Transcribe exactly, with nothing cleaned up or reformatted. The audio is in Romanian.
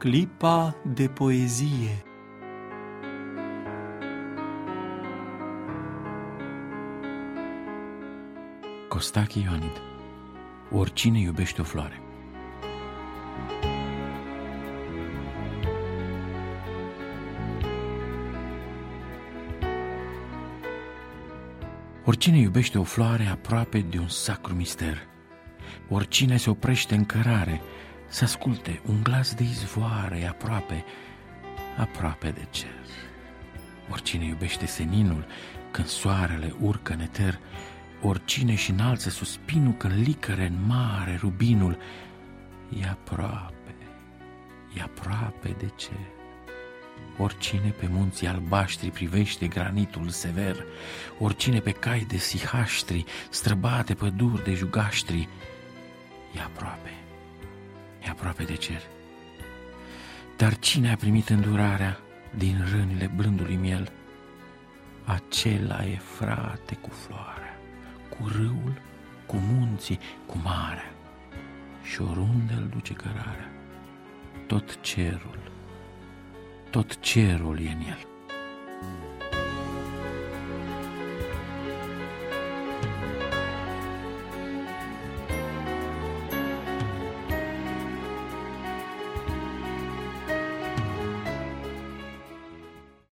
clipa de poezie. Costache Ioanid. Oricine iubește o floare. Oricine iubește o floare aproape de un sacru mister. Oricine se oprește în cărare să asculte un glas de izvoare aproape, aproape de cer. Oricine iubește seninul când soarele urcă în eter. Oricine și înalță suspinul când licăre în mare rubinul, e aproape, e aproape de cer. Oricine pe munții albaștri privește granitul sever, oricine pe cai de sihaștri străbate păduri de jugaștri, e aproape, e aproape de cer. Dar cine a primit îndurarea din rânile blândului miel, acela e frate cu floarea, cu râul, cu munții, cu marea, și oriunde îl duce cărarea, tot cerul, tot cerul e în el.